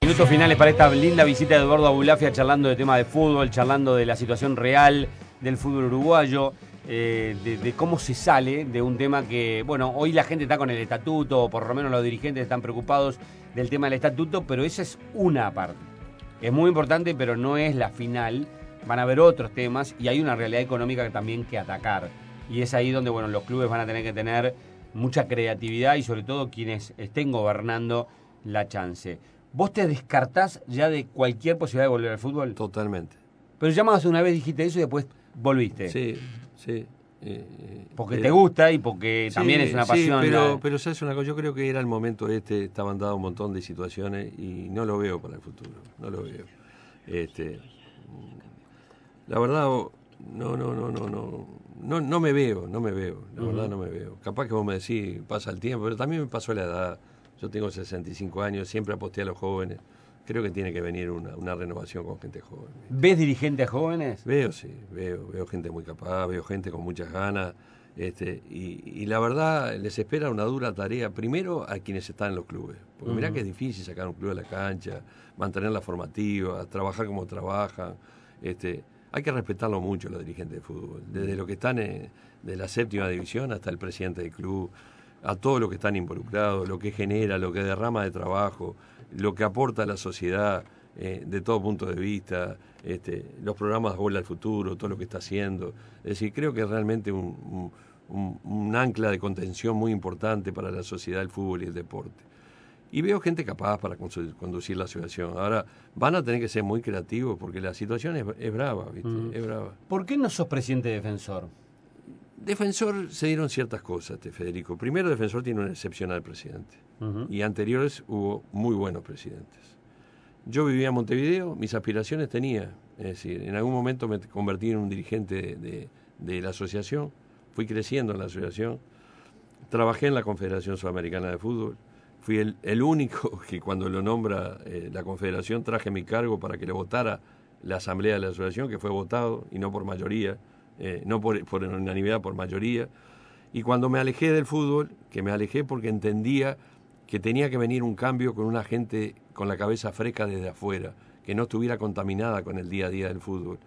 Minutos finales para esta linda visita de Eduardo Abulafia, charlando de temas de fútbol, charlando de la situación real del fútbol uruguayo, de cómo se sale de un tema que, bueno, hoy la gente está con el estatuto, o por lo menos los dirigentes están preocupados del tema del estatuto, pero esa es una parte. Es muy importante, pero no es la final. Van a haber otros temas y hay una realidad económica que también que atacar. Y es ahí donde, bueno, los clubes van a tener que tener mucha creatividad y sobre todo quienes estén gobernando la chance. ¿Vos te descartás ya de cualquier posibilidad de volver al fútbol? Totalmente. Pero ya más de una vez dijiste eso y después volviste. Sí, sí. Porque te gusta y porque también es una pasión. Sí, pero ¿sabes una cosa? Yo creo que era el momento estaban dados un montón de situaciones y no lo veo para el futuro. No lo veo. La verdad, no me veo. La verdad no me veo. Capaz que vos me decís, pasa el tiempo, pero también me pasó la edad. Yo tengo 65 años, siempre aposté a los jóvenes. Creo que tiene que venir una renovación con gente joven. ¿Ves dirigentes jóvenes? Veo gente muy capaz, veo gente con muchas ganas. Y la verdad, les espera una dura tarea, primero a quienes están en los clubes. Porque mirá que es difícil sacar un club de la cancha, mantener la formativa, trabajar como trabajan. Hay que respetarlo mucho los dirigentes de fútbol, desde los que están de la 7ª división hasta el presidente del club, a todos los que están involucrados, lo que genera, lo que derrama de trabajo, lo que aporta a la sociedad de todo punto de vista, los programas de Bola al Futuro, todo lo que está haciendo. Es decir, creo que es realmente un ancla de contención muy importante para la sociedad, el fútbol y el deporte. Y veo gente capaz para conducir la situación. Ahora, van a tener que ser muy creativos porque la situación es brava, ¿viste? Es brava. ¿Por qué no sos presidente Defensor? Defensor se dieron ciertas cosas, Federico. Primero, Defensor tiene un excepcional presidente. Y anteriores hubo muy buenos presidentes. Yo vivía en Montevideo, mis aspiraciones tenía. Es decir, en algún momento me convertí en un dirigente de la asociación. Fui creciendo en la asociación. Trabajé en la Confederación Sudamericana de Fútbol. Fui el único que cuando lo nombra la Confederación traje mi cargo para que lo votara la Asamblea de la Asociación, que fue votado, y no por mayoría. No por unanimidad, por mayoría. Y cuando me alejé del fútbol, que me alejé porque entendía que tenía que venir un cambio con una gente con la cabeza fresca desde afuera, que no estuviera contaminada con el día a día del fútbol.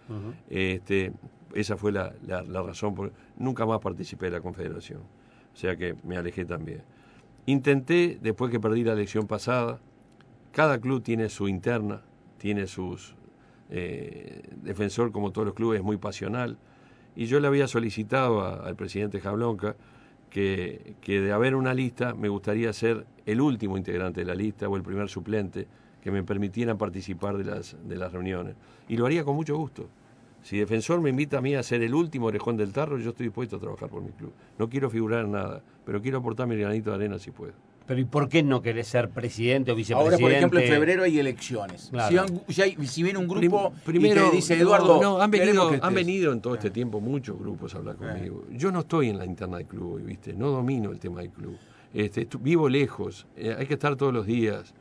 Esa fue la razón. Nunca más participé de la Confederación. O sea que me alejé también. Intenté, después que perdí la elección pasada, cada club tiene su interna, tiene sus... Defensor, como todos los clubes, es muy pasional. Y yo le había solicitado al presidente Jablonka que de haber una lista, me gustaría ser el último integrante de la lista o el primer suplente que me permitieran participar de las reuniones. Y lo haría con mucho gusto. Si Defensor me invita a mí a ser el último orejón del tarro, yo estoy dispuesto a trabajar por mi club. No quiero figurar en nada, pero quiero aportar mi granito de arena si puedo. Pero ¿y por qué no querés ser presidente o vicepresidente? Ahora, por ejemplo, en febrero hay elecciones. Claro. Si viene un grupo primero, y te dice, Eduardo... han venido en todo este tiempo muchos grupos a hablar conmigo. Yo no estoy en la interna del club, ¿viste? No domino el tema del club. Vivo lejos, hay que estar todos los días.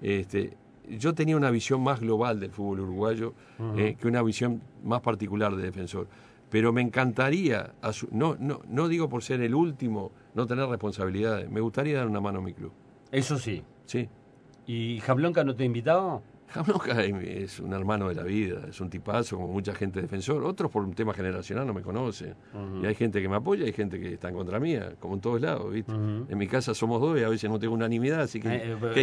Yo tenía una visión más global del fútbol uruguayo que una visión más particular de Defensor. Pero me encantaría, no digo por ser el último, no tener responsabilidades, me gustaría dar una mano a mi club. Eso sí. Sí. ¿Y Jablonka no te invitaba? Jablonka es un hermano de la vida, es un tipazo, como mucha gente Defensor. Otros por un tema generacional no me conocen. Y hay gente que me apoya y hay gente que está en contra mía, como en todos lados, ¿viste? En mi casa somos dos y a veces no tengo unanimidad, así que...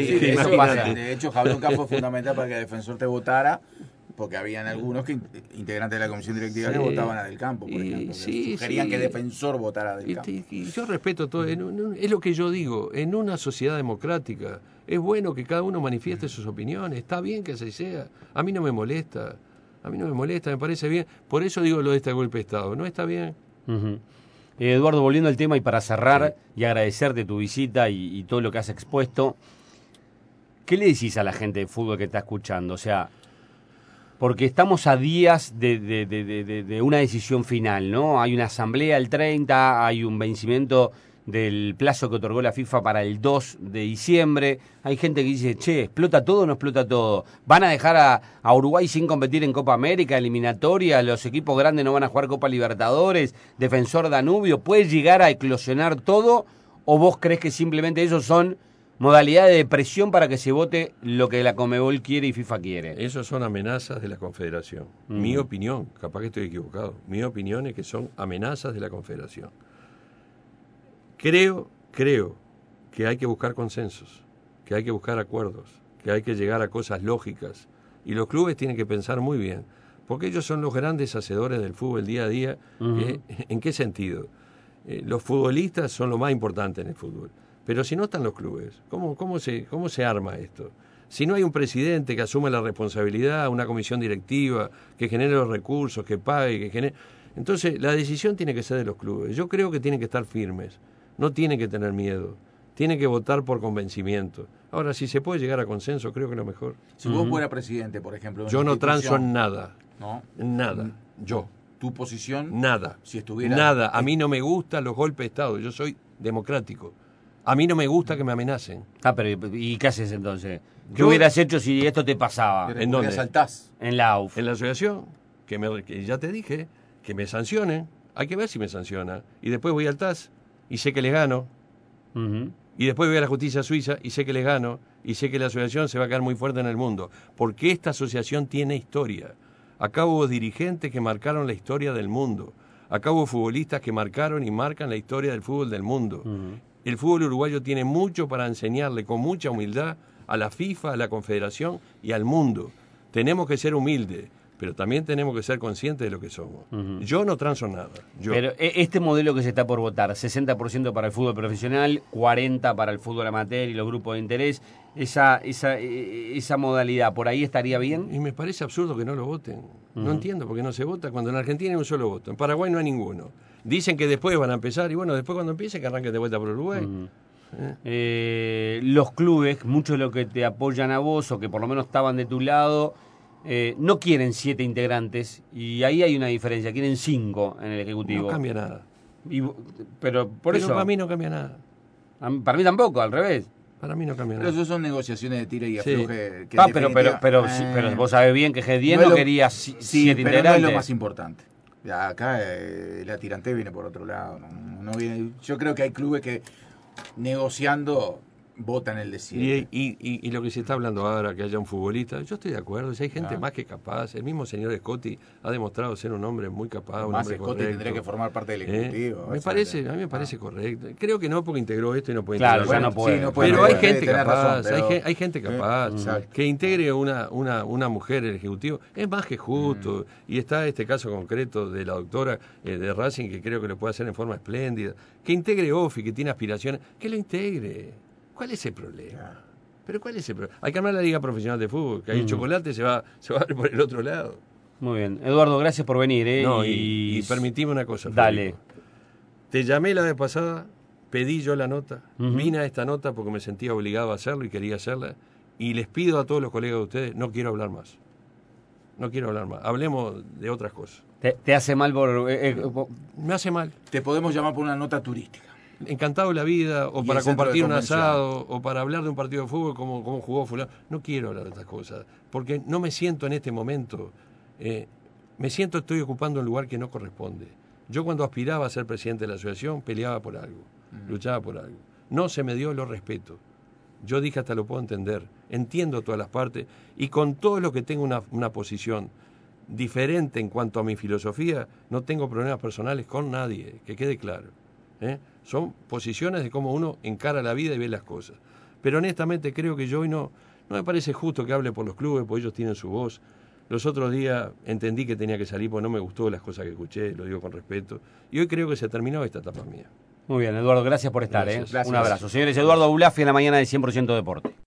de hecho, Jablonka fue fundamental para que Defensor te votara, porque habían algunos integrantes de la comisión directiva que votaban a Del Campo, por ejemplo. Sugerían que Defensor votara a Del Campo. Y yo respeto todo. Es lo que yo digo. En una sociedad democrática es bueno que cada uno manifieste sus opiniones. Está bien que así sea. A mí no me molesta. Me parece bien. Por eso digo lo de este golpe de Estado. ¿No está bien? Eduardo, volviendo al tema y para cerrar y agradecerte tu visita y todo lo que has expuesto, ¿qué le decís a la gente de fútbol que está escuchando? O sea... Porque estamos a días de una decisión final, ¿no? Hay una asamblea el 30, hay un vencimiento del plazo que otorgó la FIFA para el 2 de diciembre. Hay gente que dice, che, ¿explota todo o no explota todo? ¿Van a dejar a Uruguay sin competir en Copa América, eliminatoria? ¿Los equipos grandes no van a jugar Copa Libertadores? ¿Defensor Danubio? ¿Puede llegar a eclosionar todo? ¿O vos crees que simplemente esos son modalidades de presión para que se vote lo que la Conmebol quiere y FIFA quiere. Esos son amenazas de la Confederación. Mi opinión, capaz que estoy equivocado, mi opinión es que son amenazas de la Confederación. Creo que hay que buscar consensos, que hay que buscar acuerdos, que hay que llegar a cosas lógicas. Y los clubes tienen que pensar muy bien, porque ellos son los grandes hacedores del fútbol día a día. ¿En qué sentido? Los futbolistas son lo más importante en el fútbol. Pero si no están los clubes, ¿cómo se arma esto? Si no hay un presidente que asume la responsabilidad, una comisión directiva, que genere los recursos, que pague, que genere... Entonces, la decisión tiene que ser de los clubes. Yo creo que tienen que estar firmes, no tienen que tener miedo, tienen que votar por convencimiento. Ahora, si se puede llegar a consenso, creo que es lo mejor. Si vos fueras presidente, por ejemplo... Yo no transo en nada. ¿No? En nada. Yo. ¿Tu posición? Nada. Si estuviera... Nada. A mí no me gustan los golpes de Estado. Yo soy democrático. A mí no me gusta que me amenacen. Pero ¿y qué haces entonces? ¿Qué hubieras hecho si esto te pasaba? ¿En dónde? Saltás. En la AUF. En la asociación, que ya te dije, que me sancionen. Hay que ver si me sanciona. Y después voy al TAS y sé que les gano. Y después voy a la justicia suiza y sé que les gano. Y sé que la asociación se va a quedar muy fuerte en el mundo. Porque esta asociación tiene historia. Acá hubo dirigentes que marcaron la historia del mundo. Acá hubo futbolistas que marcaron y marcan la historia del fútbol del mundo. El fútbol uruguayo tiene mucho para enseñarle con mucha humildad a la FIFA, a la Confederación y al mundo. Tenemos que ser humildes, pero también tenemos que ser conscientes de lo que somos. Yo no transo nada. Pero este modelo que se está por votar, 60% para el fútbol profesional, 40% para el fútbol amateur y los grupos de interés, esa modalidad, ¿por ahí estaría bien? Y me parece absurdo que no lo voten. No entiendo por qué no se vota cuando en Argentina hay un solo voto. En Paraguay no hay ninguno. Dicen que después van a empezar, y bueno, después cuando empiece que arranquen de vuelta por Uruguay. Los clubes, muchos de los que te apoyan a vos o que por lo menos estaban de tu lado, no quieren 7 integrantes y ahí hay una diferencia, quieren 5 en el Ejecutivo. No cambia nada. Pero eso... para mí no cambia nada. Para mí tampoco, al revés. Para mí no cambia nada. Pero eso son negociaciones de tira y afloje. Sí. Pero vos sabés bien que G10 no quería 7 integrantes. Pero no es lo más importante. Acá la tirantez viene por otro lado. No viene. Yo creo que hay clubes que negociando votan el de 7. Y lo que se está hablando ahora, que haya un futbolista, yo estoy de acuerdo. Si hay gente más que capaz, el mismo señor Scotti ha demostrado ser un hombre muy capaz, un hombre correcto. Tendría que formar parte del Ejecutivo. A mí me parece correcto. Creo que no, porque integró esto y no puede integrar. Claro, no puede. Sí, no puede. Pero hay gente capaz, hay gente capaz. Que integre una mujer el Ejecutivo es más que justo. Y está este caso concreto de la doctora de Racing, que creo que lo puede hacer en forma espléndida. Que integre Ofi, que tiene aspiraciones, que lo integre. ¿Cuál es el problema? ¿Pero cuál es el problema? Hay que armar la Liga Profesional de Fútbol, que ahí el chocolate se va a ver por el otro lado. Muy bien. Eduardo, gracias por venir. Y permitime una cosa. Dale. Federico. Te llamé la vez pasada, pedí yo la nota, vine a esta nota porque me sentía obligado a hacerlo y quería hacerla, y les pido a todos los colegas de ustedes, no quiero hablar más. No quiero hablar más. Hablemos de otras cosas. ¿Te hace mal por...? Me hace mal. Te podemos llamar por una nota turística. Encantado de la vida, o para compartir un asado, o para hablar de un partido de fútbol como jugó fulano. No quiero hablar de estas cosas, porque no me siento en este momento, estoy ocupando un lugar que no corresponde. Yo cuando aspiraba a ser presidente de la asociación, peleaba por algo, luchaba por algo. No se me dio, lo respeto. Yo dije hasta lo puedo entender, entiendo todas las partes, y con todo lo que tengo una posición diferente en cuanto a mi filosofía, no tengo problemas personales con nadie, que quede claro. Son posiciones de cómo uno encara la vida y ve las cosas. Pero honestamente creo que yo hoy no me parece justo que hable por los clubes, porque ellos tienen su voz. Los otros días entendí que tenía que salir porque no me gustó las cosas que escuché, lo digo con respeto. Y hoy creo que se terminó esta etapa mía. Muy bien, Eduardo, gracias por estar. Gracias. Un abrazo. Señores, Eduardo Abulafia en la mañana de 100% Deporte.